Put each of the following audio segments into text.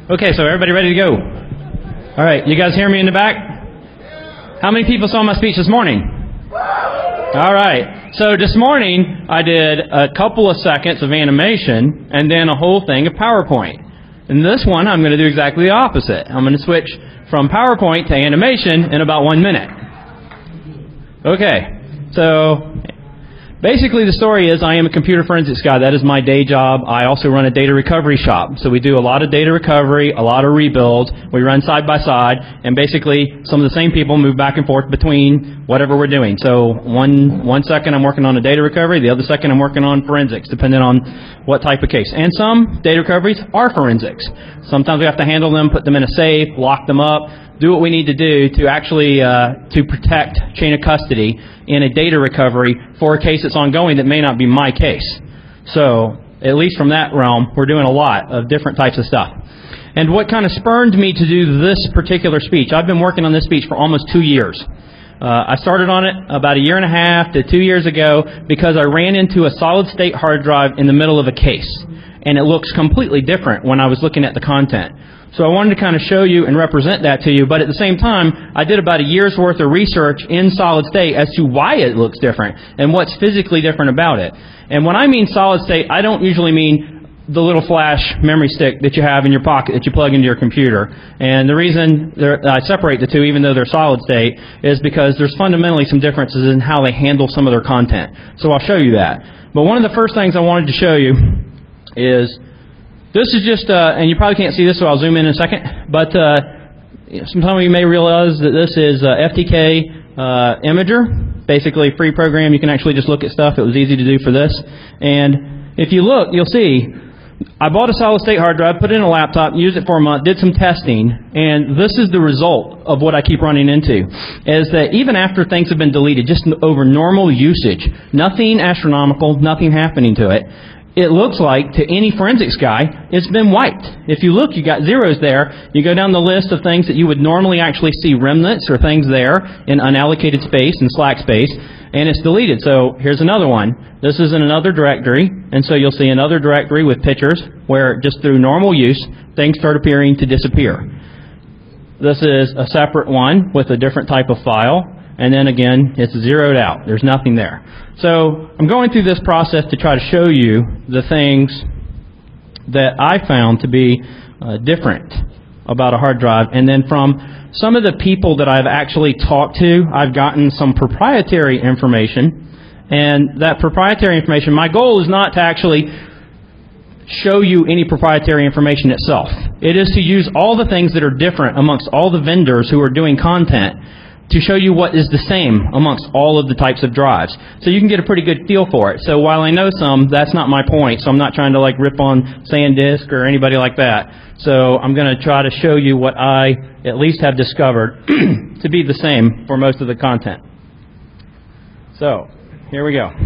Okay, so everybody ready to go? All right, you guys hear me in the back? How many people saw my speech this morning? All right, so this morning I did a couple of seconds of animation and then a whole thing of PowerPoint. In this one, I'm going to do exactly the opposite. I'm going to switch from PowerPoint to animation in about 1 minute. Okay, so basically the story is I am a computer forensics guy. That is my day job. I also run a data recovery shop. So we do a lot of data recovery, a lot of rebuilds. We run side by side, and basically some of the same people move back and forth between whatever we're doing. So one second I'm working on a data recovery, the other second I'm working on forensics, depending on what type of case. And some data recoveries are forensics. Sometimes we have to handle them, put them in a safe, lock them up, do what we need to do to actually to protect chain of custody in a data recovery for a case that's ongoing that may not be my case. So, at least from that realm, we're doing a lot of different types of stuff. And what kind of spurred me to do this particular speech, I've been working on this speech for almost 2 years. I started on it about 1.5 to 2 years ago because I ran into a solid-state hard drive in the middle of a case. And it looks completely different when I was looking at the content. So I wanted to kind of show you and represent that to you, but at the same time, I did about a year's worth of research in solid state as to why it looks different and what's physically different about it. And when I mean solid state, I don't usually mean the little flash memory stick that you have in your pocket that you plug into your computer. And the reason I separate the two, even though they're solid state, is because there's fundamentally some differences in how they handle some of their content. So I'll show you that. But one of the first things I wanted to show you is this is just, and you probably can't see this, so I'll zoom in a second. But some of you may realize that this is FTK Imager, basically a free program. You can actually just look at stuff. It was easy to do for this. And if you look, you'll see I bought a solid-state hard drive, put it in a laptop, used it for a month, did some testing, and this is the result of what I keep running into, is that even after things have been deleted, just over normal usage, nothing astronomical, nothing happening to it, it looks like, to any forensics guy, it's been wiped. If you look, you got zeros there. You go down the list of things that you would normally actually see remnants or things there in unallocated space and slack space, and it's deleted. So here's another one. This is in another directory, and so you'll see another directory with pictures where just through normal use, things start appearing to disappear. This is a separate one with a different type of file, and then again, it's zeroed out. There's nothing there. So I'm going through this process to try to show you the things that I found to be different about a hard drive. And then from some of the people that I've actually talked to, I've gotten some proprietary information. And that proprietary information, my goal is not to actually show you any proprietary information itself. It is to use all the things that are different amongst all the vendors who are doing content to show you what is the same amongst all of the types of drives. So you can get a pretty good feel for it. So while I know some, that's not my point. So I'm not trying to like rip on SanDisk or anybody like that. So I'm going to try to show you what I at least have discovered to be the same for most of the content. So here we go.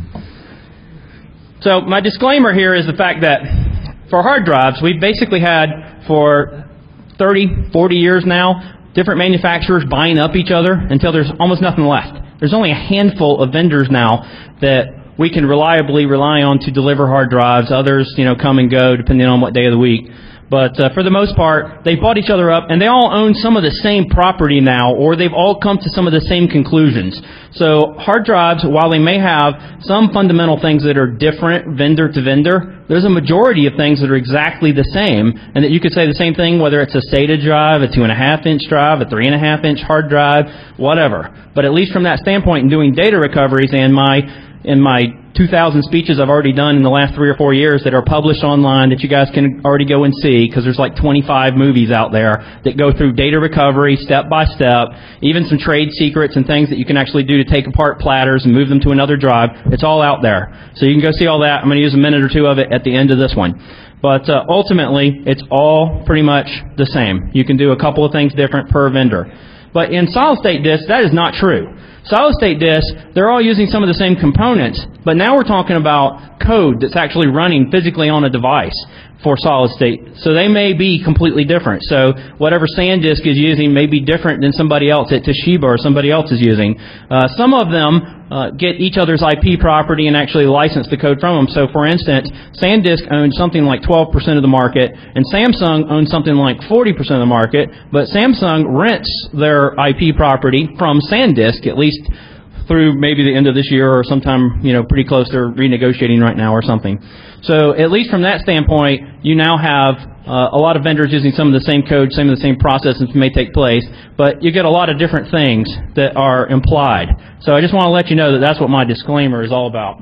So my disclaimer here is the fact that for hard drives, we've basically had for 30, 40 years now, different manufacturers buying up each other until there's almost nothing left. There's only a handful of vendors now that we can reliably rely on to deliver hard drives. Others, come and go depending on what day of the week. But for the most part, they bought each other up, and they all own some of the same property now, or they've all come to some of the same conclusions. So hard drives, while they may have some fundamental things that are different vendor to vendor, there's a majority of things that are exactly the same, and that you could say the same thing whether it's a SATA drive, a 2.5-inch drive, a 3.5-inch hard drive, whatever. But at least from that standpoint, in doing data recoveries and in my 2,000 speeches I've already done in the last 3 or 4 years that are published online that you guys can already go and see, because there's like 25 movies out there that go through data recovery step by step, even some trade secrets and things that you can actually do to take apart platters and move them to another drive. It's all out there. So you can go see all that. I'm going to use a minute or two of it at the end of this one. But ultimately, it's all pretty much the same. You can do a couple of things different per vendor. But in solid-state disks, that is not true. Solid-state disks, they're all using some of the same components, but now we're talking about code that's actually running physically on a device for solid-state. So they may be completely different. So whatever SanDisk is using may be different than somebody else at Toshiba or somebody else is using. Some of them get each other's IP property and actually license the code from them. So, for instance, SanDisk owns something like 12% of the market, and Samsung owns something like 40% of the market, but Samsung rents their IP property from SanDisk, at least through maybe the end of this year or sometime, pretty close. They're renegotiating right now or something. So at least from that standpoint, you now have a lot of vendors using some of the same code, some of the same processes may take place, but you get a lot of different things that are implied. So I just want to let you know that that's what my disclaimer is all about.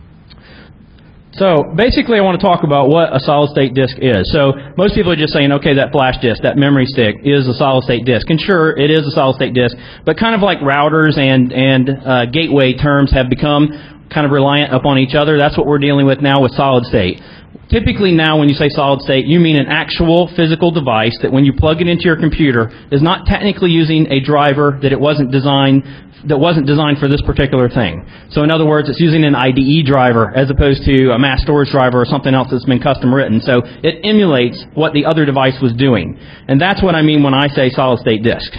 So basically I want to talk about what a solid-state disk is. So most people are just saying, okay, that flash disk, that memory stick is a solid-state disk. And sure, it is a solid-state disk, but kind of like routers and gateway terms have become kind of reliant upon each other. That's what we're dealing with now with solid-state. Typically now when you say solid-state, you mean an actual physical device that when you plug it into your computer is not technically using a driver that wasn't designed for this particular thing. So in other words, it's using an IDE driver as opposed to a mass storage driver or something else that's been custom written. So it emulates what the other device was doing. And that's what I mean when I say solid-state disk.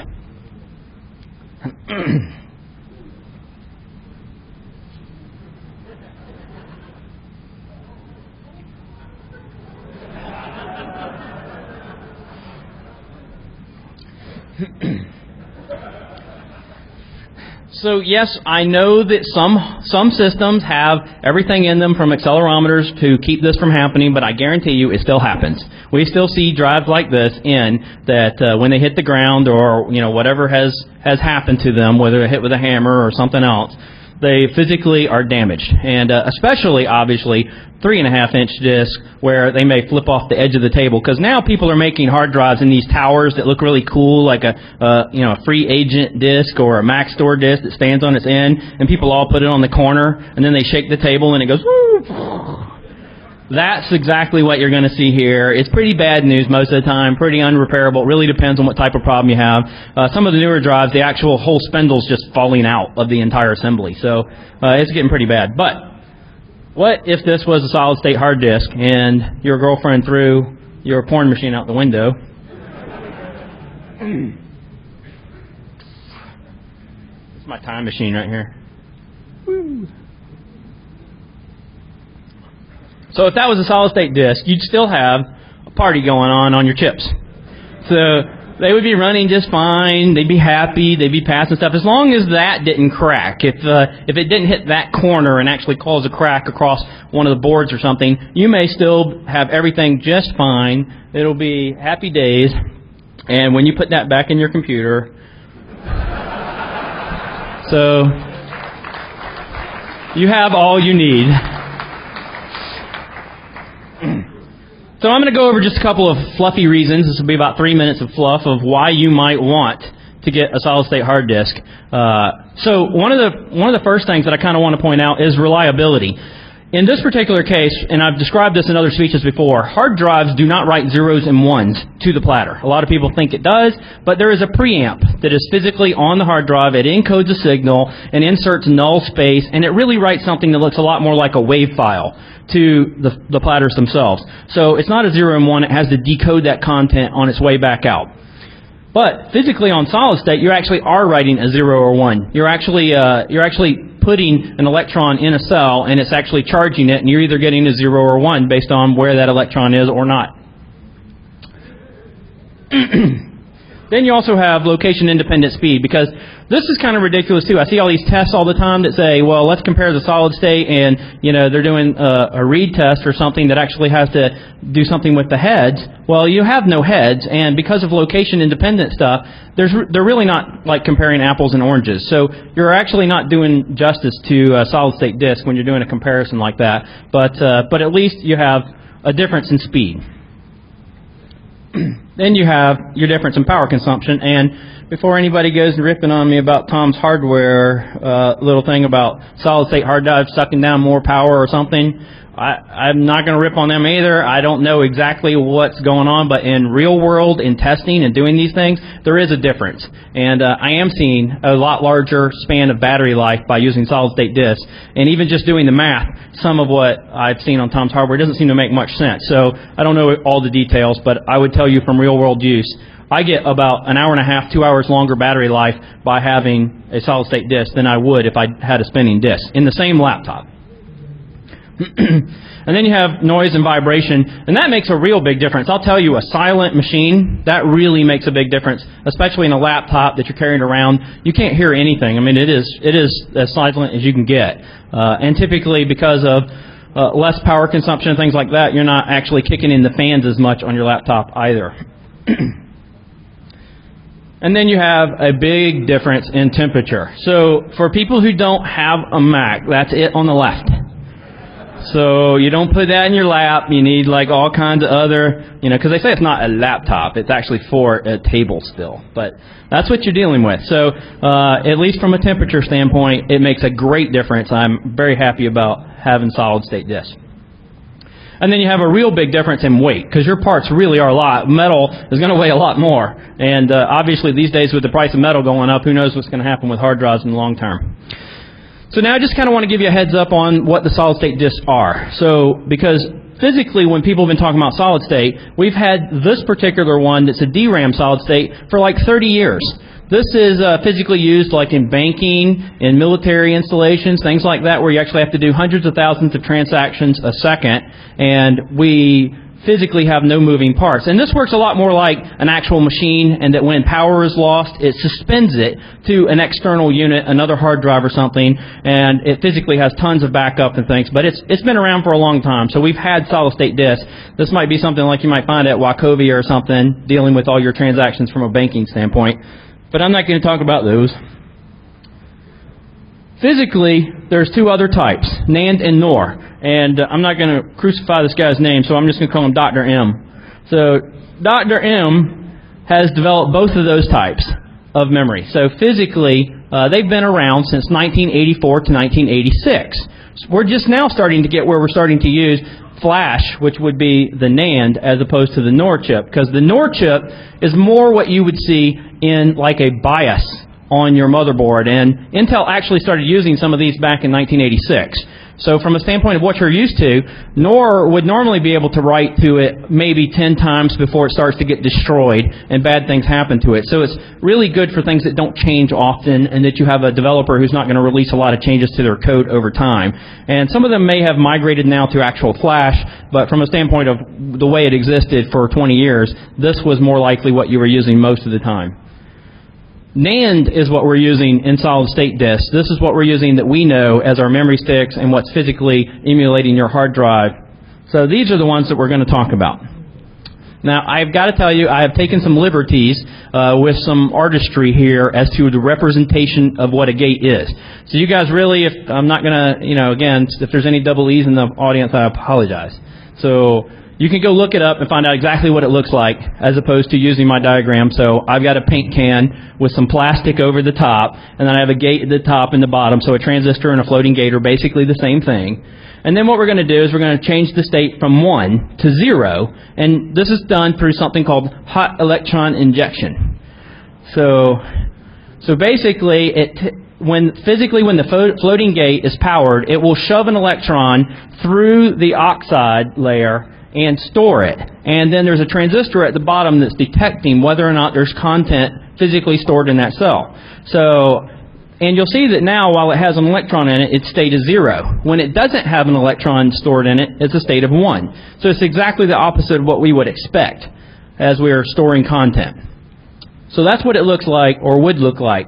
So yes, I know that some systems have everything in them from accelerometers to keep this from happening, but I guarantee you it still happens. We still see drives like this that when they hit the ground or whatever has happened to them, whether they're hit with a hammer or something else, they physically are damaged. And especially, obviously, 3.5-inch discs where they may flip off the edge of the table. Because now people are making hard drives in these towers that look really cool, like a free agent disc or a MaxStore disc that stands on its end, and people all put it on the corner, and then they shake the table and it goes, woo! That's exactly what you're going to see here. It's pretty bad news most of the time, pretty unrepairable. It really depends on what type of problem you have. Some of the newer drives, the actual whole spindle's just falling out of the entire assembly. So it's getting pretty bad. But what if this was a solid-state hard disk and your girlfriend threw your porn machine out the window? It's my time machine right here. Woo. So if that was a solid-state disk, you'd still have a party going on your chips. So they would be running just fine. They'd be happy. They'd be passing stuff. As long as that didn't crack. If it didn't hit that corner and actually cause a crack across one of the boards or something, you may still have everything just fine. It'll be happy days. And when you put that back in your computer, so you have all you need. So I'm going to go over just a couple of fluffy reasons. This will be about 3 minutes of fluff of why you might want to get a solid-state hard disk. So one of the first things that I kind of want to point out is reliability. In this particular case, and I've described this in other speeches before, hard drives do not write zeros and ones to the platter. A lot of people think it does, but there is a preamp that is physically on the hard drive. It encodes a signal and inserts null space, and it really writes something that looks a lot more like a WAV file to the platters themselves. So it's not a 0 and 1. It has to decode that content on its way back out. But physically on solid state, you actually are writing a 0 or 1. You're actually putting an electron in a cell, and it's actually charging it, and you're either getting a 0 or 1 based on where that electron is or not. Then you also have location-independent speed, because this is kind of ridiculous, too. I see all these tests all the time that say, well, let's compare the solid state, and, they're doing a read test or something that actually has to do something with the heads. Well, you have no heads, and because of location-independent stuff, they're really not like comparing apples and oranges. So you're actually not doing justice to a solid-state disk when you're doing a comparison like that. But at least you have a difference in speed. Then you have your difference in power consumption. And before anybody goes ripping on me about Tom's Hardware little thing about solid-state hard drives sucking down more power or something, I'm not going to rip on them either. I don't know exactly what's going on, but in real world, in testing and doing these things, there is a difference. And I am seeing a lot larger span of battery life by using solid-state disks. And even just doing the math, some of what I've seen on Tom's Hardware doesn't seem to make much sense. So I don't know all the details, but I would tell you from real world use, I get about an hour and a half, 2 hours longer battery life by having a solid-state disk than I would if I had a spinning disk in the same laptop. And then you have noise and vibration, and that makes a real big difference. I'll tell you, a silent machine, that really makes a big difference, especially in a laptop that you're carrying around. You can't hear anything. I mean, it is as silent as you can get. And typically, because of less power consumption and things like that, you're not actually kicking in the fans as much on your laptop either. And then you have a big difference in temperature. So for people who don't have a Mac, that's it on the left. So you don't put that in your lap. You need like all kinds of other, because they say it's not a laptop. It's actually for a table still. But that's what you're dealing with. So at least from a temperature standpoint, it makes a great difference. I'm very happy about having solid-state disks. And then you have a real big difference in weight, because your parts really are a lot. Metal is going to weigh a lot more. And obviously these days with the price of metal going up, who knows what's going to happen with hard drives in the long term. So now I just kind of want to give you a heads up on what the solid-state disks are. So, because physically when people have been talking about solid-state, we've had this particular one that's a DRAM solid-state for like 30 years. This is physically used like in banking, in military installations, things like that, where you actually have to do hundreds of thousands of transactions a second, and we physically have no moving parts. And this works a lot more like an actual machine, and that when power is lost, it suspends it to an external unit, another hard drive or something, and it physically has tons of backup and things. But it's been around for a long time, so we've had solid-state disks. This might be something like you might find at Wachovia or something, dealing with all your transactions from a banking standpoint. But I'm not going to talk about those. Physically, there's two other types, NAND and NOR. And I'm not going to crucify this guy's name, so I'm just going to call him Dr. M. So Dr. M has developed both of those types of memory. So physically, they've been around since 1984 to 1986. So we're just now starting to get where we're starting to use flash, which would be the NAND, as opposed to the NOR chip. Because the NOR chip is more what you would see in like a BIOS on your motherboard. And Intel actually started using some of these back in 1986. So from a standpoint of what you're used to, NOR would normally be able to write to it maybe 10 times before it starts to get destroyed and bad things happen to it. So it's really good for things that don't change often and that you have a developer who's not going to release a lot of changes to their code over time. And some of them may have migrated now to actual flash, but from a standpoint of the way it existed for 20 years, this was more likely what you were using most of the time. NAND is what we're using in solid-state disks. This is what we're using that we know as our memory sticks and what's physically emulating your hard drive. So these are the ones that we're going to talk about. Now, I've got to tell you, I have taken some liberties with some artistry here as to the representation of what a gate is. So you guys really, if I'm not going to, again, if there's any double E's in the audience, I apologize. So you can go look it up and find out exactly what it looks like as opposed to using my diagram. So I've got a paint can with some plastic over the top, and then I have a gate at the top and the bottom. So a transistor and a floating gate are basically the same thing. And then what we're going to do is we're going to change the state from 1 to 0. And this is done through something called hot electron injection. So basically, when the floating gate is powered, it will shove an electron through the oxide layer and store it. And then there's a transistor at the bottom that's detecting whether or not there's content physically stored in that cell. And you'll see that now, while it has an electron in it, its state is 0. When it doesn't have an electron stored in it, it's a state of 1. So it's exactly the opposite of what we would expect as we are storing content. So that's what it looks like, or would look like.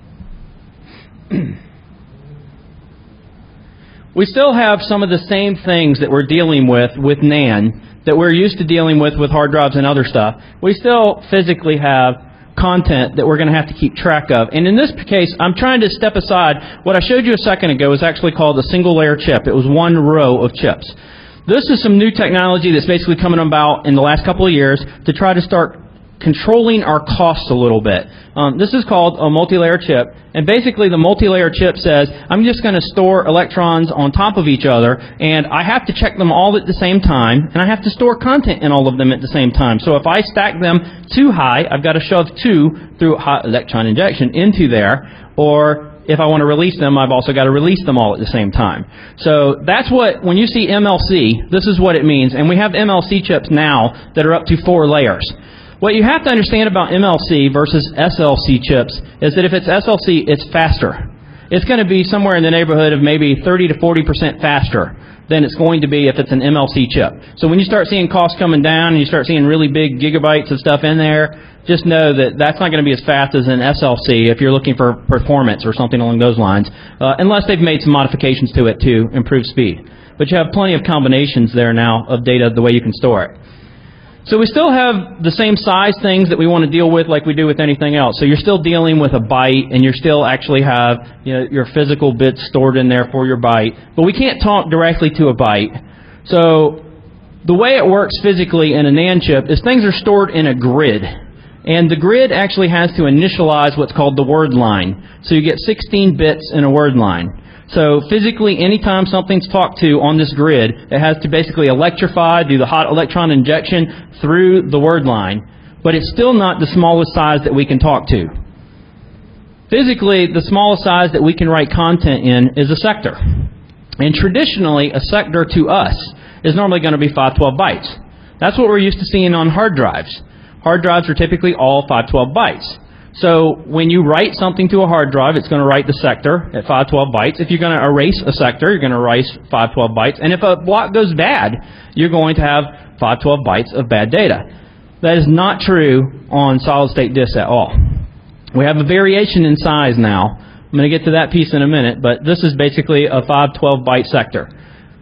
We still have some of the same things that we're dealing with NAND that we're used to dealing with hard drives and other stuff. We still physically have content that we're going to have to keep track of. And in this case, I'm trying to step aside. What I showed you a second ago was actually called a single layer chip. It was one row of chips. This is some new technology that's basically coming about in the last couple of years to try to start controlling our costs a little bit. This is called a multi-layer chip, and basically the multi-layer chip says, I'm just going to store electrons on top of each other, and I have to check them all at the same time, and I have to store content in all of them at the same time. So if I stack them too high, I've got to shove 2 through hot electron injection into there, or if I want to release them, I've also got to release them all at the same time. So that's what, when you see MLC, this is what it means. And we have MLC chips now that are up to 4 layers. What you have to understand about MLC versus SLC chips is that if it's SLC, it's faster. It's going to be somewhere in the neighborhood of maybe 30 to 40% faster than it's going to be if it's an MLC chip. So when you start seeing costs coming down and you start seeing really big gigabytes of stuff in there, just know that that's not going to be as fast as an SLC if you're looking for performance or something along those lines, unless they've made some modifications to it to improve speed. But you have plenty of combinations there now of data the way you can store it. So we still have the same size things that we want to deal with like we do with anything else. So you're still dealing with a byte, and you still actually have your physical bits stored in there for your byte. But we can't talk directly to a byte. So the way it works physically in a NAND chip is things are stored in a grid. And the grid actually has to initialize what's called the word line. So you get 16 bits in a word line. So physically, anytime something's talked to on this grid, it has to basically electrify, do the hot electron injection through the word line. But it's still not the smallest size that we can talk to. Physically, the smallest size that we can write content in is a sector. And traditionally, a sector to us is normally going to be 512 bytes. That's what we're used to seeing on hard drives. Hard drives are typically all 512 bytes. So when you write something to a hard drive, it's going to write the sector at 512 bytes. If you're going to erase a sector, you're going to erase 512 bytes. And if a block goes bad, you're going to have 512 bytes of bad data. That is not true on solid-state disks at all. We have a variation in size now. I'm going to get to that piece in a minute, but this is basically a 512-byte sector.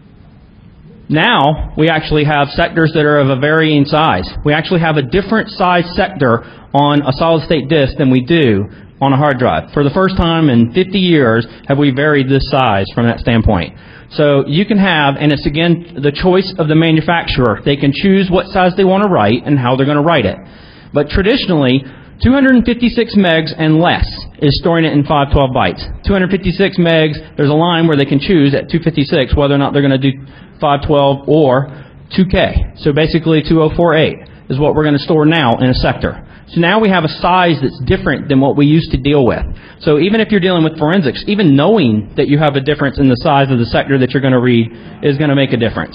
Now, we actually have sectors that are of a varying size. We actually have a different size sector on a solid-state disk than we do on a hard drive. For the first time in 50 years have we varied this size from that standpoint. So you can have, and it's again the choice of the manufacturer. They can choose what size they want to write and how they're going to write it. But traditionally, 256 megs and less is storing it in 512 bytes. 256 megs, there's a line where they can choose at 256 whether or not they're going to do 512 or 2K. So basically 2048 is what we're going to store now in a sector. So now we have a size that's different than what we used to deal with. So even if you're dealing with forensics, even knowing that you have a difference in the size of the sector that you're going to read is going to make a difference.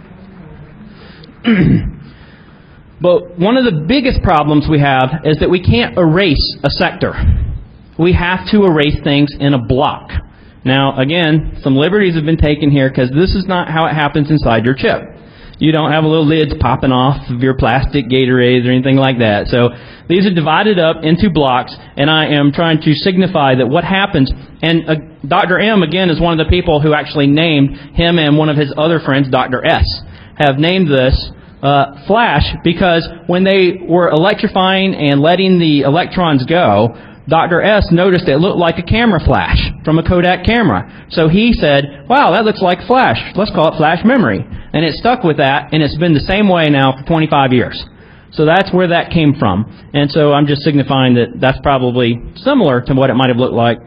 But one of the biggest problems we have is that we can't erase a sector. We have to erase things in a block. Now, again, some liberties have been taken here because this is not how it happens inside your chip. You don't have little lids popping off of your plastic Gatorades or anything like that. So these are divided up into blocks, and I am trying to signify that what happens. And Dr. M, again, is one of the people who actually named him and one of his other friends, Dr. S, have named this flash because when they were electrifying and letting the electrons go, Dr. S noticed it looked like a camera flash from a Kodak camera. So he said, wow, that looks like flash. Let's call it flash memory. And it stuck with that, and it's been the same way now for 25 years. So that's where that came from. And so I'm just signifying that that's probably similar to what it might have looked like.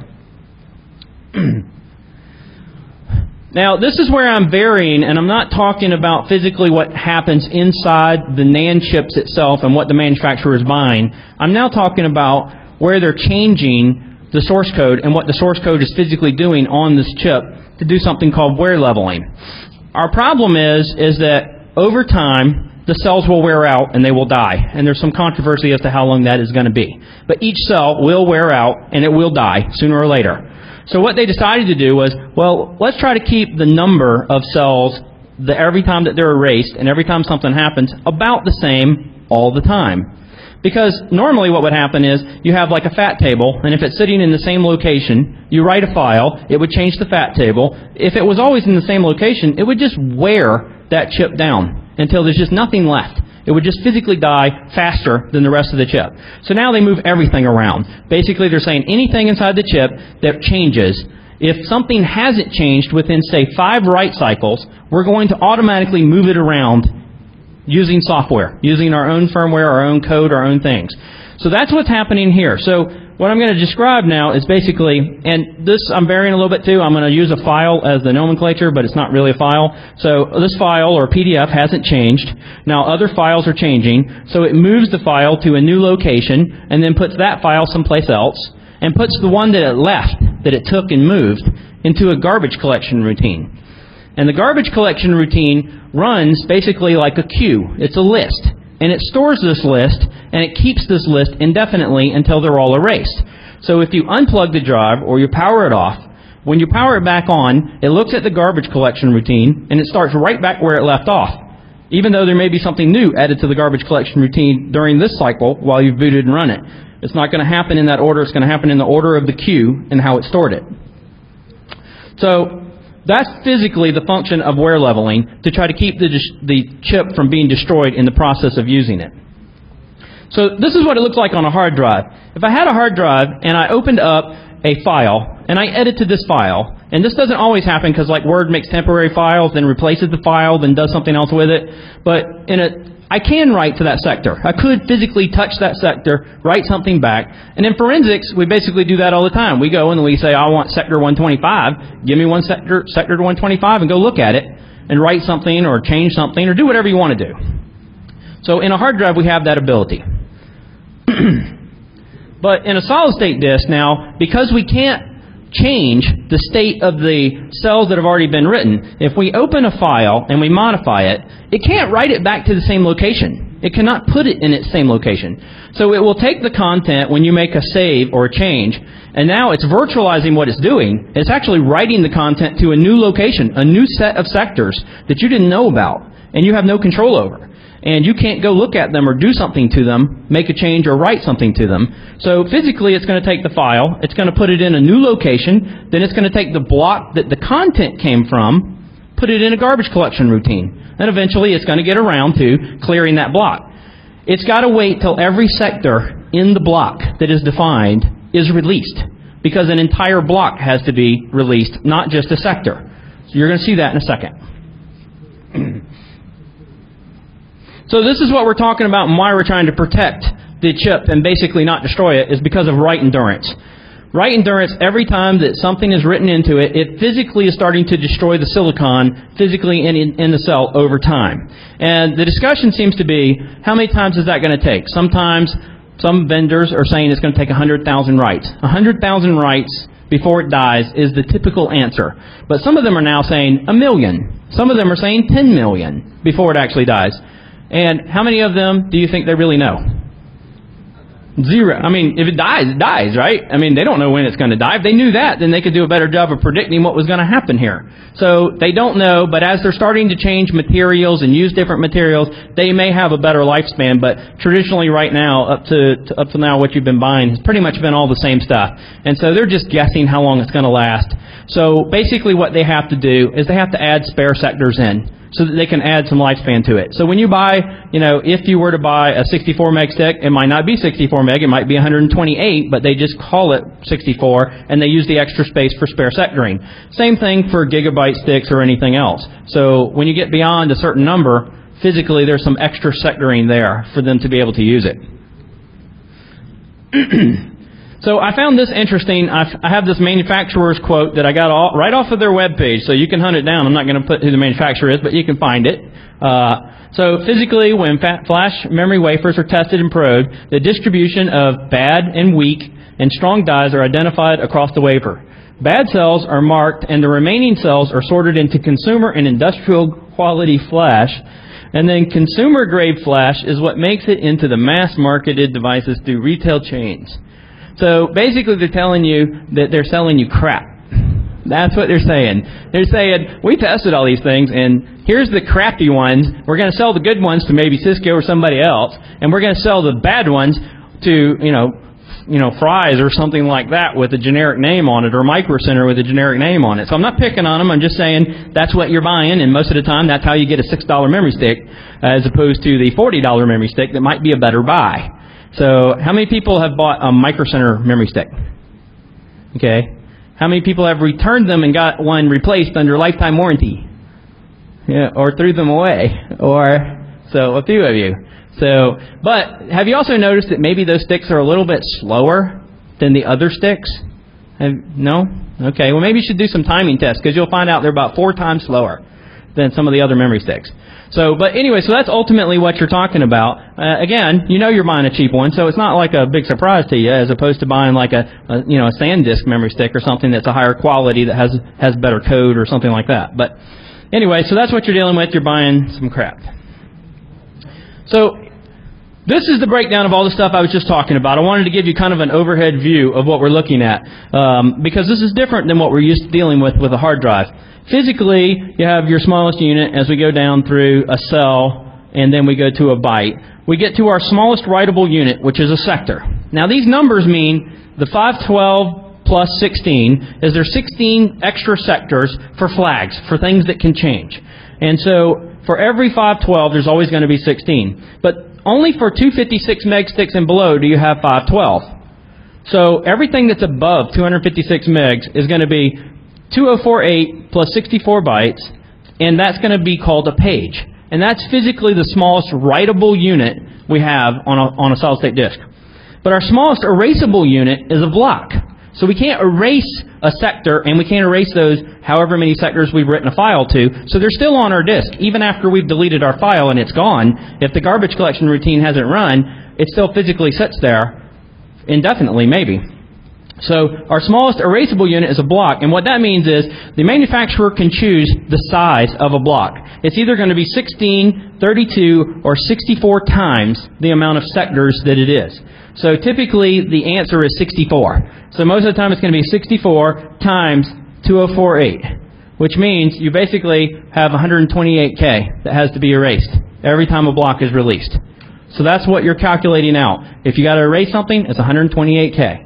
Now, this is where I'm varying, and I'm not talking about physically what happens inside the NAND chips itself and what the manufacturer is buying. I'm now talking about where they're changing the source code and what the source code is physically doing on this chip to do something called wear leveling. Our problem is that over time, the cells will wear out and they will die. And there's some controversy as to how long that is going to be. But each cell will wear out and it will die sooner or later. So what they decided to do was, well, let's try to keep the number of cells every time that they're erased and every time something happens about the same all the time. Because normally what would happen is you have like a fat table, and if it's sitting in the same location, you write a file, it would change the fat table. If it was always in the same location, it would just wear that chip down until there's just nothing left. It would just physically die faster than the rest of the chip. So now they move everything around. Basically, they're saying anything inside the chip that changes, if something hasn't changed within, say, 5 write cycles, we're going to automatically move it around using software, using our own firmware, our own code, our own things. So that's what's happening here. So what I'm going to describe now is basically, and this I'm varying a little bit too, I'm going to use a file as the nomenclature, but it's not really a file. So this file, or PDF, hasn't changed. Now other files are changing, so it moves the file to a new location, and then puts that file someplace else, and puts the one that it left, that it took and moved, into a garbage collection routine. And the garbage collection routine runs basically like a queue. It's a list. And it stores this list and it keeps this list indefinitely until they're all erased. So if you unplug the drive or you power it off, when you power it back on, it looks at the garbage collection routine, and it starts right back where it left off, even though there may be something new added to the garbage collection routine during this cycle while you've booted and run it. It's not going to happen in that order. It's going to happen in the order of the queue and how it stored it. So that's physically the function of wear leveling, to try to keep the chip from being destroyed in the process of using it. So this is what it looks like on a hard drive. If I had a hard drive and I opened up a file and I edited this file, and this doesn't always happen because like Word makes temporary files, then replaces the file, then does something else with it, but I can write to that sector. I could physically touch that sector, write something back, and in forensics, we basically do that all the time. We go and we say, I want sector 125, give me one sector to 125, and go look at it, and write something, or change something, or do whatever you want to do. So in a hard drive, we have that ability. But in a solid-state disk now, because we can't change the state of the cells that have already been written, if we open a file and we modify it, it can't write it back to the same location. It cannot put it in its same location. So it will take the content when you make a save or a change, and now it's virtualizing what it's doing. It's actually writing the content to a new location, a new set of sectors that you didn't know about, and you have no control over. And you can't go look at them or do something to them, make a change or write something to them. So physically it's going to take the file, it's going to put it in a new location, then it's going to take the block that the content came from, put it in a garbage collection routine. And eventually it's going to get around to clearing that block. It's got to wait till every sector in the block that is defined is released, because an entire block has to be released, not just a sector. So you're going to see that in a second. So this is what we're talking about and why we're trying to protect the chip and basically not destroy it, is because of write endurance. Write endurance, every time that something is written into it, it physically is starting to destroy the silicon physically in the cell over time. And the discussion seems to be, how many times is that going to take? Sometimes some vendors are saying it's going to take 100,000 writes. 100,000 writes before it dies is the typical answer. But some of them are now saying 1 million. Some of them are saying 10 million before it actually dies. And how many of them do you think they really know? Zero. I mean, if it dies, right? I mean, they don't know when it's going to die. If they knew that, then they could do a better job of predicting what was going to happen here. So they don't know, but as they're starting to change materials and use different materials, they may have a better lifespan. But traditionally right now, up to now, what you've been buying has pretty much been all the same stuff. And so they're just guessing how long it's going to last. So basically what they have to do is they have to add spare sectors in, so that they can add some lifespan to it. So when you buy, if you were to buy a 64 meg stick, it might not be 64 meg, it might be 128, but they just call it 64, and they use the extra space for spare sectoring. Same thing for gigabyte sticks or anything else. So when you get beyond a certain number, physically there's some extra sectoring there for them to be able to use it. So I found this interesting. I have this manufacturer's quote that I got right off of their webpage, so you can hunt it down. I'm not going to put who the manufacturer is, but you can find it. So physically, when flash memory wafers are tested and probed, the distribution of bad and weak and strong dyes are identified across the wafer. Bad cells are marked, and the remaining cells are sorted into consumer and industrial quality flash. And then consumer-grade flash is what makes it into the mass-marketed devices through retail chains. So basically they're telling you that they're selling you crap. That's what they're saying. They're saying, we tested all these things, and here's the crappy ones. We're going to sell the good ones to maybe Cisco or somebody else, and we're going to sell the bad ones to, Fry's or something like that with a generic name on it, or Micro Center with a generic name on it. So I'm not picking on them. I'm just saying that's what you're buying, and most of the time that's how you get a $6 memory stick as opposed to the $40 memory stick that might be a better buy. So how many people have bought a Micro Center memory stick? Okay. How many people have returned them and got one replaced under lifetime warranty? Yeah, or threw them away? So a few of you. So, but have you also noticed that maybe those sticks are a little bit slower than the other sticks? No? Okay. Well, maybe you should do some timing tests, because you'll find out they're about 4 times slower than some of the other memory sticks. So, but anyway, so that's ultimately what you're talking about. Again, you're buying a cheap one, so it's not like a big surprise to you, as opposed to buying like a SanDisk memory stick or something that's a higher quality that has better code or something like that. But anyway, so that's what you're dealing with. You're buying some crap. So This is the breakdown of all the stuff I was just talking about. I wanted to give you kind of an overhead view of what we're looking at, because this is different than what we're used to dealing with a hard drive. Physically, you have your smallest unit as we go down through a cell, and then we go to a byte. We get to our smallest writable unit, which is a sector. Now, these numbers mean the 512 plus 16 is there 16 extra sectors for flags, for things that can change. And so, for every 512, there's always going to be 16. But only for 256 meg sticks and below do you have 512. So everything that's above 256 megs is going to be 2048 plus 64 bytes, and that's going to be called a page. And that's physically the smallest writable unit we have on a solid-state disk. But our smallest erasable unit is a block. So we can't erase a sector, and we can't erase those however many sectors we've written a file to. So they're still on our disk. Even after we've deleted our file and it's gone, if the garbage collection routine hasn't run, it still physically sits there indefinitely, maybe. So our smallest erasable unit is a block. And what that means is the manufacturer can choose the size of a block. It's either going to be 16, 32, or 64 times the amount of sectors that it is. So typically, the answer is 64. So most of the time, it's going to be 64 times 2048, which means you basically have 128K that has to be erased every time a block is released. So that's what you're calculating out. If you got to erase something, it's 128K.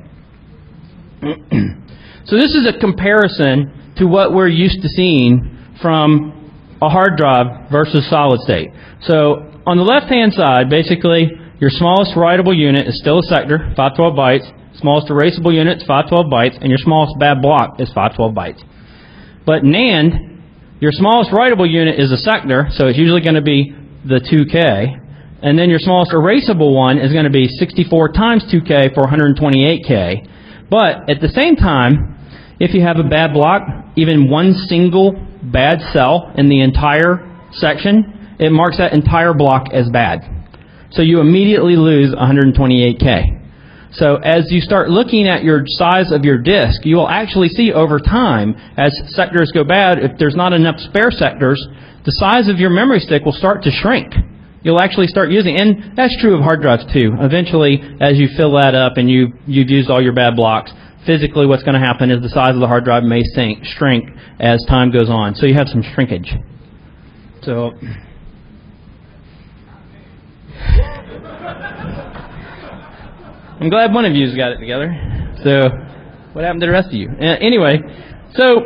So this is a comparison to what we're used to seeing from a hard drive versus solid state. So on the left-hand side, basically, your smallest writable unit is still a sector, 512 bytes. Smallest erasable unit is 512 bytes. And your smallest bad block is 512 bytes. But NAND, your smallest writable unit is a sector, so it's usually going to be the 2K. And then your smallest erasable one is going to be 64 times 2K for 128K. But at the same time, if you have a bad block, even one single bad cell in the entire section, it marks that entire block as bad. So you immediately lose 128K. So as you start looking at your size of your disk, you will actually see over time, as sectors go bad, if there's not enough spare sectors, the size of your memory stick will start to shrink. You'll actually start using, and that's true of hard drives too. Eventually, as you fill that up and you've used all your bad blocks, physically what's going to happen is the size of the hard drive may shrink as time goes on. So you have some shrinkage. So I'm glad one of you's got it together. So what happened to the rest of you? Anyway, so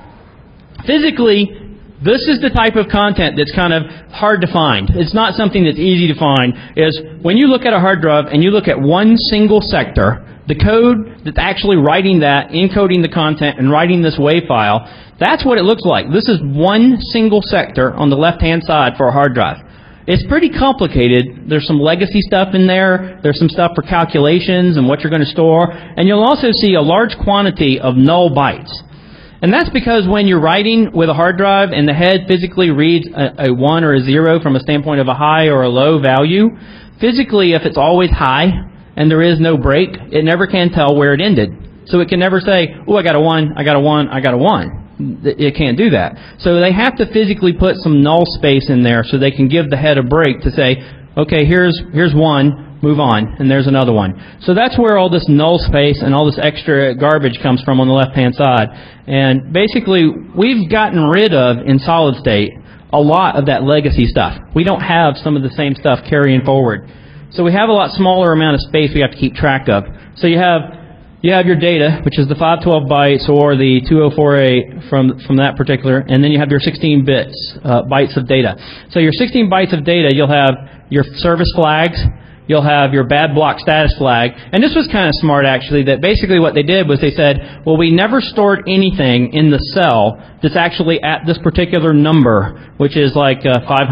physically, this is the type of content that's kind of hard to find. It's not something that's easy to find. Is when you look at a hard drive and you look at one single sector, the code that's actually writing that, encoding the content, and writing this WAV file, that's what it looks like. This is one single sector on the left-hand side for a hard drive. It's pretty complicated. There's some legacy stuff in there. There's some stuff for calculations and what you're going to store. And you'll also see a large quantity of null bytes. And that's because when you're writing with a hard drive and the head physically reads a 1 or a 0 from a standpoint of a high or a low value, physically, if it's always high and there is no break, it never can tell where it ended. So it can never say, oh, I got a 1, I got a 1, I got a 1. It can't do that. So they have to physically put some null space in there so they can give the head a break to say, okay, here's 1, move on, and there's another one. So that's where all this null space and all this extra garbage comes from on the left-hand side. And basically, we've gotten rid of, in solid state, a lot of that legacy stuff. We don't have some of the same stuff carrying forward. So we have a lot smaller amount of space we have to keep track of. So you have your data, which is the 512 bytes or the 2048 from that particular, and then you have your 16 bytes of data. So your 16 bytes of data, you'll have your service flags, you'll have your bad block status flag, and this was kind of smart actually, that basically what they did was they said, well, we never stored anything in the cell that's actually at this particular number, which is like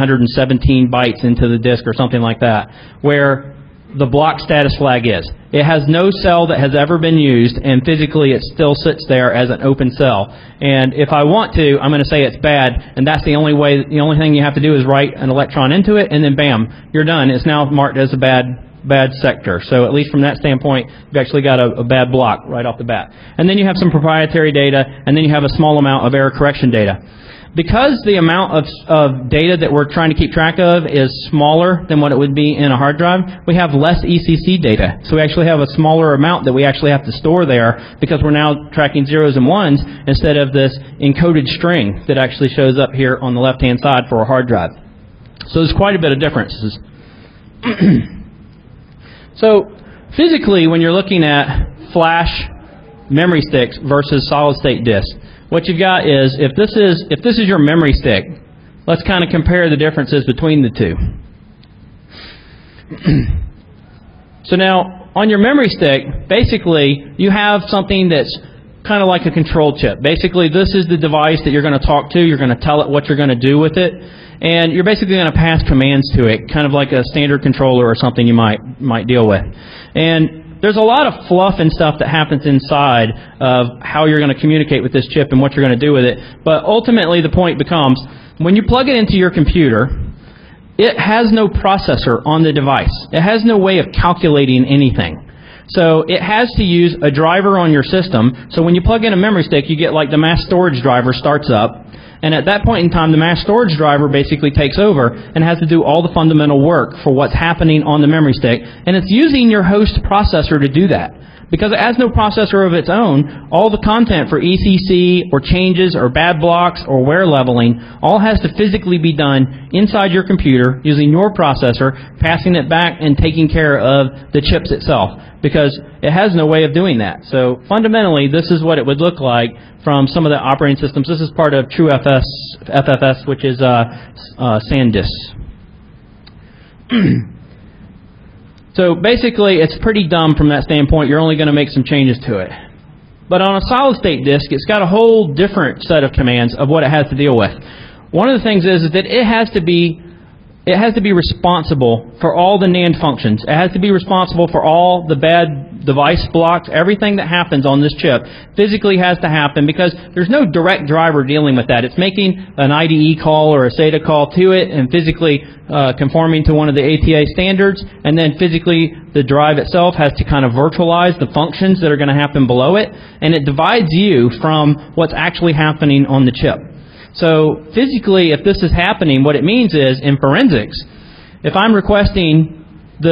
517 bytes into the disk or something like that, where the block status flag is. It has no cell that has ever been used, and physically it still sits there as an open cell. And if I want to, I'm going to say it's bad, and that's the only way. The only thing you have to do is write an electron into it, and then bam, you're done. It's now marked as a bad sector. So at least from that standpoint, you've actually got a bad block right off the bat. And then you have some proprietary data, and then you have a small amount of error correction data. Because the amount of data that we're trying to keep track of is smaller than what it would be in a hard drive, we have less ECC data. So we actually have a smaller amount that we actually have to store there because we're now tracking zeros and ones instead of this encoded string that actually shows up here on the left-hand side for a hard drive. So there's quite a bit of differences. So physically, when you're looking at flash memory sticks versus solid-state disks, what you've got is, if this is your memory stick, let's kind of compare the differences between the two. So now, on your memory stick, basically, you have something that's kind of like a control chip. Basically, this is the device that you're going to talk to. You're going to tell it what you're going to do with it. And you're basically going to pass commands to it, kind of like a standard controller or something you might deal with. And there's a lot of fluff and stuff that happens inside of how you're going to communicate with this chip and what you're going to do with it. But ultimately, the point becomes, when you plug it into your computer, it has no processor on the device. It has no way of calculating anything. So it has to use a driver on your system. So when you plug in a memory stick, you get like the mass storage driver starts up. And at that point in time, the mass storage driver basically takes over and has to do all the fundamental work for what's happening on the memory stick. And it's using your host processor to do that. Because it has no processor of its own, all the content for ECC or changes or bad blocks or wear leveling all has to physically be done inside your computer using your processor, passing it back and taking care of the chips itself. Because it has no way of doing that. So fundamentally, this is what it would look like from some of the operating systems. This is part of TrueFFS, which is SanDisk. So basically, it's pretty dumb from that standpoint. You're only going to make some changes to it. But on a solid-state disk, it's got a whole different set of commands of what it has to deal with. One of the things is that it has to be responsible for all the NAND functions. It has to be responsible for all the bad device blocks. Everything that happens on this chip physically has to happen because there's no direct driver dealing with that. It's making an IDE call or a SATA call to it and physically conforming to one of the ATA standards. And then physically the drive itself has to kind of virtualize the functions that are going to happen below it. And it divides you from what's actually happening on the chip. So physically, if this is happening, what it means is, in forensics, if I'm requesting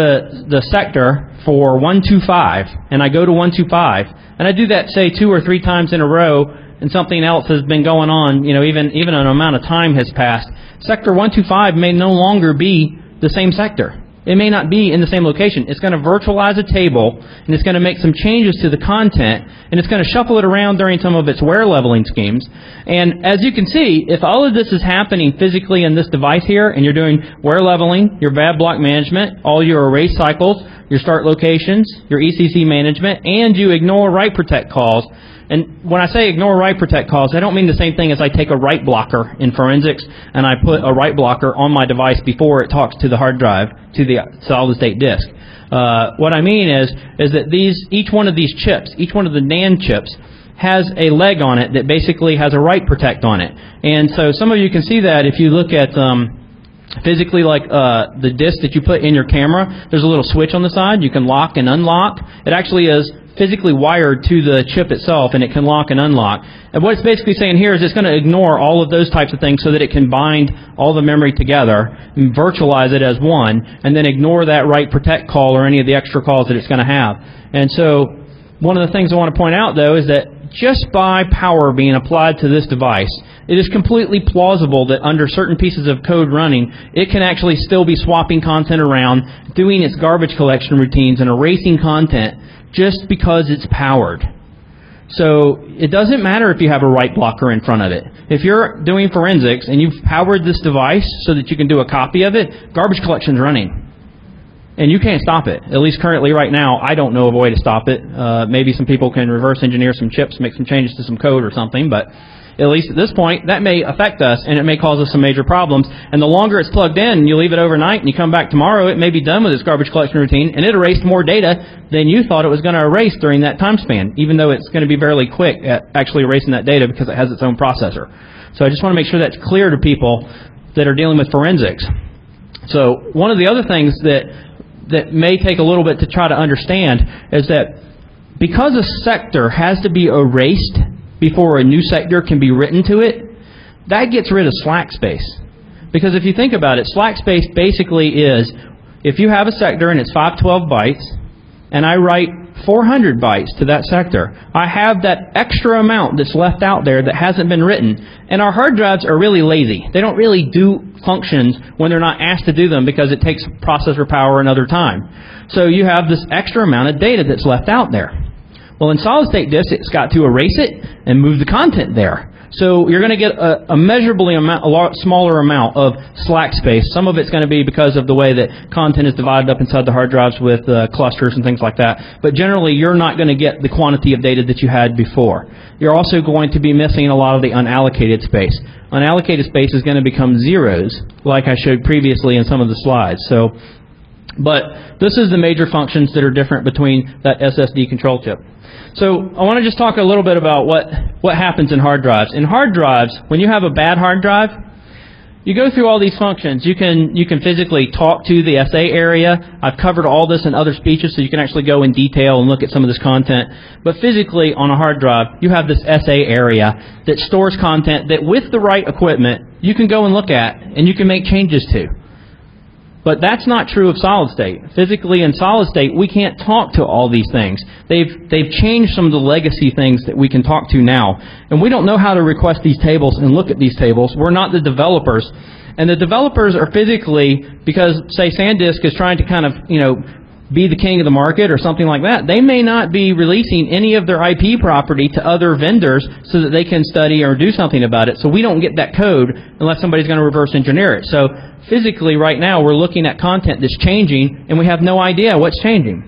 the sector for 125, and I go to 125, and I do that, say, 2 or 3 times in a row, and something else has been going on, even an amount of time has passed, sector 125 may no longer be the same sector. It may not be in the same location. It's going to virtualize a table, and it's going to make some changes to the content, and it's going to shuffle it around during some of its wear leveling schemes. And as you can see, if all of this is happening physically in this device here, and you're doing wear leveling, your bad block management, all your erase cycles, your start locations, your ECC management, and you ignore write protect calls. And when I say ignore write protect calls, I don't mean the same thing as I take a write blocker in forensics and I put a write blocker on my device before it talks to the hard drive, to the solid-state disk. What I mean is that each one of these chips, each one of the NAND chips, has a leg on it that basically has a write protect on it. And so some of you can see that if you look at physically, like the disk that you put in your camera, there's a little switch on the side. You can lock and unlock. It actually is physically wired to the chip itself, and it can lock and unlock. And what it's basically saying here is it's going to ignore all of those types of things so that it can bind all the memory together and virtualize it as one, and then ignore that write protect call or any of the extra calls that it's going to have. And so one of the things I want to point out, though, is that just by power being applied to this device, it is completely plausible that under certain pieces of code running, it can actually still be swapping content around, doing its garbage collection routines, and erasing content just because it's powered. So it doesn't matter if you have a write blocker in front of it. If you're doing forensics and you've powered this device so that you can do a copy of it, garbage collection's running. And you can't stop it. At least currently right now, I don't know of a way to stop it. Maybe some people can reverse engineer some chips, make some changes to some code or something, but at least at this point, that may affect us, and it may cause us some major problems. And the longer it's plugged in, and you leave it overnight, and you come back tomorrow, it may be done with its garbage collection routine, and it erased more data than you thought it was going to erase during that time span, even though it's going to be fairly quick at actually erasing that data because it has its own processor. So I just want to make sure that's clear to people that are dealing with forensics. So one of the other things that may take a little bit to try to understand is that because a sector has to be erased before a new sector can be written to it, that gets rid of slack space. Because if you think about it, slack space basically is, if you have a sector and it's 512 bytes, and I write 400 bytes to that sector, I have that extra amount that's left out there that hasn't been written. And our hard drives are really lazy. They don't really do functions when they're not asked to do them because it takes processor power another time. So you have this extra amount of data that's left out there. Well, in solid-state disk, it's got to erase it and move the content there. So you're going to get a measurably smaller amount of slack space. Some of it's going to be because of the way that content is divided up inside the hard drives with clusters and things like that. But generally, you're not going to get the quantity of data that you had before. You're also going to be missing a lot of the unallocated space. Unallocated space is going to become zeros, like I showed previously in some of the slides. But this is the major functions that are different between that SSD control chip. So I want to just talk a little bit about what happens in hard drives. In hard drives, when you have a bad hard drive, you go through all these functions. You can physically talk to the SA area. I've covered all this in other speeches, so you can actually go in detail and look at some of this content. But physically, on a hard drive, you have this SA area that stores content that, with the right equipment, you can go and look at and you can make changes to. But that's not true of solid state. Physically in solid state, we can't talk to all these things. They've changed some of the legacy things that we can talk to now. And we don't know how to request these tables and look at these tables. We're not the developers. And the developers are physically, because, say, SanDisk is trying to kind of, be the king of the market or something like that, they may not be releasing any of their IP property to other vendors so that they can study or do something about it. So we don't get that code unless somebody's going to reverse engineer it. So physically right now we're looking at content that's changing and we have no idea what's changing.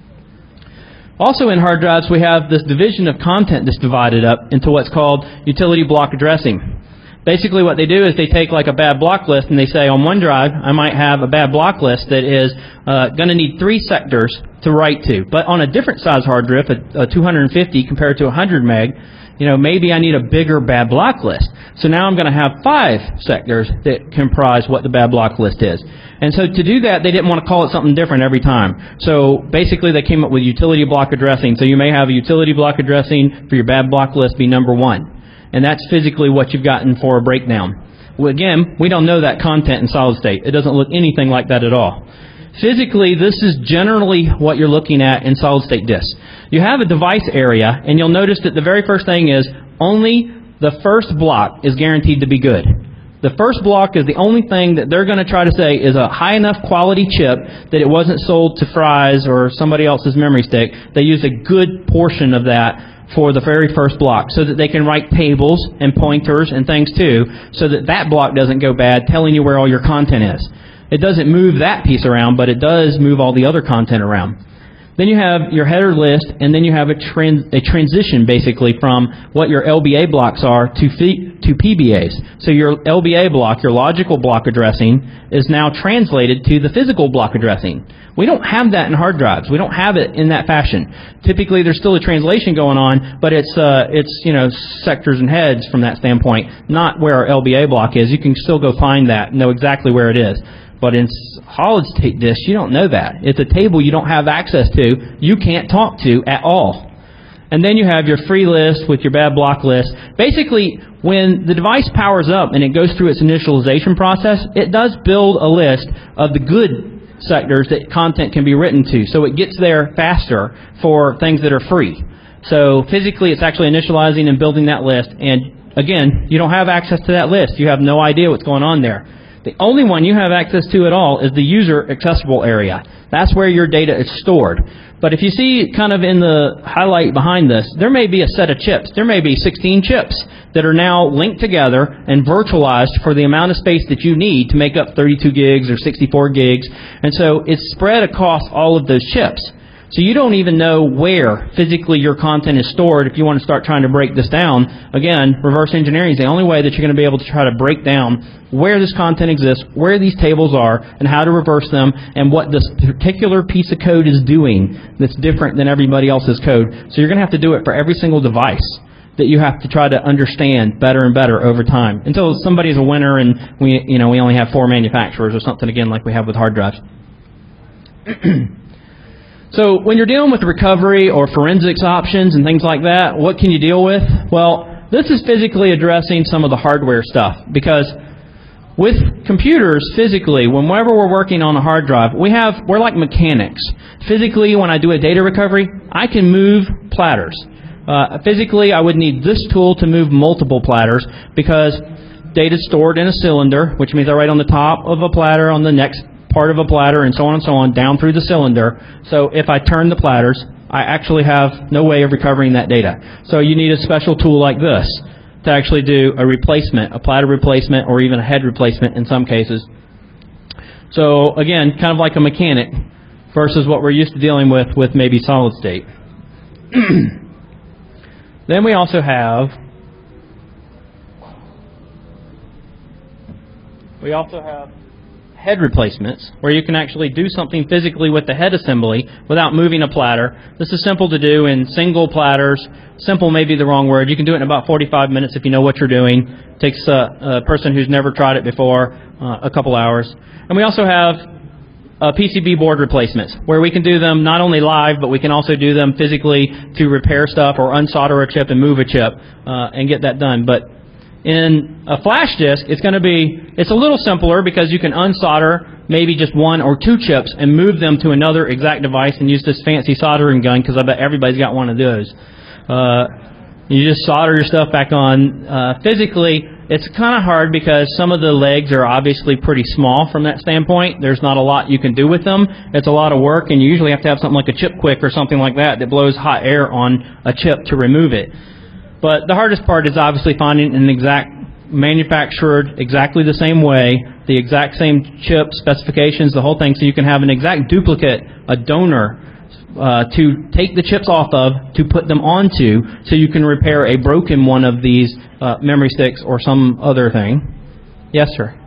Also in hard drives we have this division of content that's divided up into what's called utility block addressing. Basically what they do is they take like a bad block list and they say on one drive I might have a bad block list that is going to need 3 sectors to write to. But on a different size hard drive, a 250 compared to 100 meg, maybe I need a bigger bad block list. So now I'm going to have 5 sectors that comprise what the bad block list is. And so to do that, they didn't want to call it something different every time. So basically they came up with utility block addressing. So you may have a utility block addressing for your bad block list be number 1. And that's physically what you've gotten for a breakdown. Well, again, we don't know that content in solid state. It doesn't look anything like that at all. Physically, this is generally what you're looking at in solid state disks. You have a device area, and you'll notice that the very first thing is only the first block is guaranteed to be good. The first block is the only thing that they're going to try to say is a high enough quality chip that it wasn't sold to Fry's or somebody else's memory stick. They use a good portion of that for the very first block so that they can write tables and pointers and things too, so that that block doesn't go bad telling you where all your content is. It doesn't move that piece around, but it does move all the other content around. Then you have your header list, and then you have a transition basically from what your LBA blocks are to PBAs. So your LBA block, your logical block addressing, is now translated to the physical block addressing. We don't have that in hard drives. We don't have it in that fashion. Typically, there's still a translation going on, but it's sectors and heads from that standpoint, not where our LBA block is. You can still go find that, know exactly where it is. But in solid-state disk, you don't know that. It's a table you don't have access to, you can't talk to at all. And then you have your free list with your bad block list. Basically, when the device powers up and it goes through its initialization process, it does build a list of the good sectors that content can be written to. So it gets there faster for things that are free. So physically, it's actually initializing and building that list. And again, you don't have access to that list. You have no idea what's going on there. The only one you have access to at all is the user accessible area. That's where your data is stored. But if you see kind of in the highlight behind this, there may be a set of chips. There may be 16 chips that are now linked together and virtualized for the amount of space that you need to make up 32 gigs or 64 gigs. And so it's spread across all of those chips. So you don't even know where physically your content is stored if you want to start trying to break this down. Again, reverse engineering is the only way that you're going to be able to try to break down where this content exists, where these tables are, and how to reverse them, and what this particular piece of code is doing that's different than everybody else's code. So you're going to have to do it for every single device that you have to try to understand better and better over time until somebody's a winner and we only have 4 manufacturers or something, again, like we have with hard drives. So when you're dealing with recovery or forensics options and things like that, what can you deal with? Well, this is physically addressing some of the hardware stuff, because with computers, physically, whenever we're working on a hard drive, we're like mechanics. Physically, when I do a data recovery, I can move platters. Physically, I would need this tool to move multiple platters, because data is stored in a cylinder, which means I write on the top of a platter, on the next part of a platter, and so on, down through the cylinder. So if I turn the platters, I actually have no way of recovering that data. So you need a special tool like this to actually do a replacement, a platter replacement, or even a head replacement in some cases. So again, kind of like a mechanic versus what we're used to dealing with maybe solid state. Then we also have head replacements, where you can actually do something physically with the head assembly without moving a platter. This is simple to do in single platters. Simple may be the wrong word. You can do it in about 45 minutes if you know what you're doing. It takes a person who's never tried it before a couple hours. And we also have PCB board replacements, where we can do them not only live, but we can also do them physically to repair stuff or unsolder a chip and move a chip and get that done. But in a flash disk, it's a little simpler, because you can unsolder maybe just one or two chips and move them to another exact device and use this fancy soldering gun, because I bet everybody's got one of those. You just solder your stuff back on. Physically, it's kind of hard because some of the legs are obviously pretty small from that standpoint. There's not a lot you can do with them. It's a lot of work, and you usually have to have something like a chip quick or something like that blows hot air on a chip to remove it. But the hardest part is obviously finding an exact manufactured exactly the same way, the exact same chip specifications, the whole thing, so you can have an exact duplicate, a donor, to take the chips off of, to put them onto, so you can repair a broken one of these memory sticks or some other thing. Yes, sir?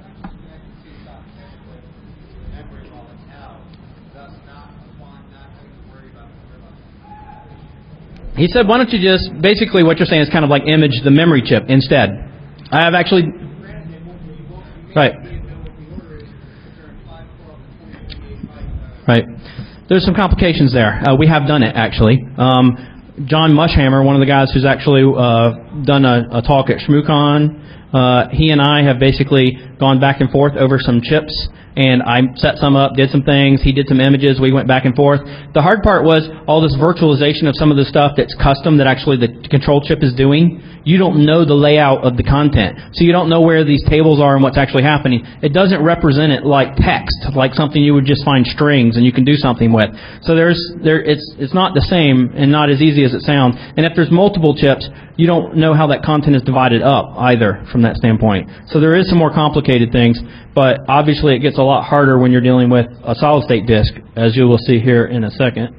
He said, why don't you just, basically what you're saying is kind of like image the memory chip instead. I have actually, right. Right. There's some complications there. We have done it, actually. John Mushhammer, one of the guys who's actually done a talk at ShmooCon, he and I have basically gone back and forth over some chips, and I set some up, did some things, he did some images, we went back and forth. The hard part was all this virtualization of some of the stuff that's custom that actually the control chip is doing. You don't know the layout of the content, so you don't know where these tables are and what's actually happening. It doesn't represent it like text, like something you would just find strings and you can do something with. So it's not the same and not as easy as it sounds. And if there's multiple chips, you don't know how that content is divided up either from that standpoint. So there is some more complicated things, but obviously it gets a lot harder when you're dealing with a solid-state disk, as you will see here in a second.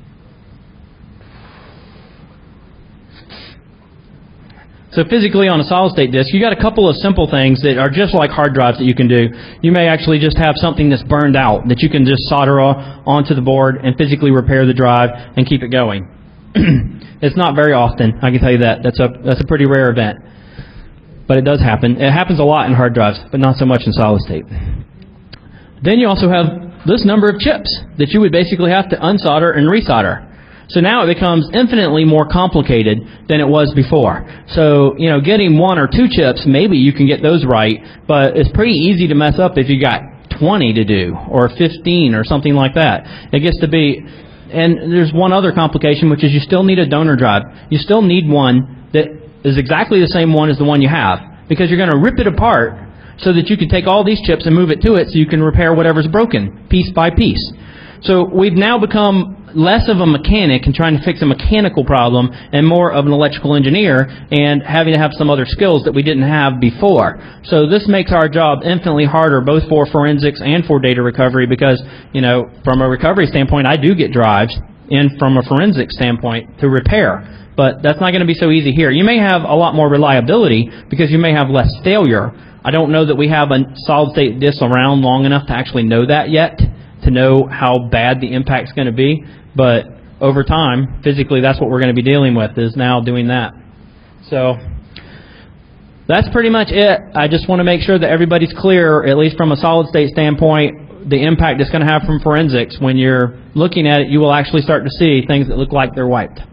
So physically on a solid-state disk, you got a couple of simple things that are just like hard drives that you can do. You may actually just have something that's burned out that you can just solder onto the board and physically repair the drive and keep it going. It's not very often, I can tell you that. That's a pretty rare event. But it does happen. It happens a lot in hard drives, but not so much in solid-state. Then you also have this number of chips that you would basically have to unsolder and resolder. So now it becomes infinitely more complicated than it was before. So, getting one or two chips, maybe you can get those right, but it's pretty easy to mess up if you got 20 to do, or 15, or something like that. It gets to be, and there's one other complication, which is you still need a donor drive. You still need one that is exactly the same one as the one you have, because you're going to rip it apart so that you can take all these chips and move it to it so you can repair whatever's broken, piece by piece. So we've now become less of a mechanic and trying to fix a mechanical problem and more of an electrical engineer and having to have some other skills that we didn't have before. So this makes our job infinitely harder both for forensics and for data recovery because, from a recovery standpoint, I do get drives in from a forensic standpoint to repair. But that's not going to be so easy here. You may have a lot more reliability because you may have less failure. I don't know that we have a solid-state disk around long enough to actually know that yet, to know how bad the impact's going to be. But over time, physically, that's what we're going to be dealing with, is now doing that. So that's pretty much it. I just want to make sure that everybody's clear, at least from a solid-state standpoint, the impact it's going to have from forensics. When you're looking at it, you will actually start to see things that look like they're wiped.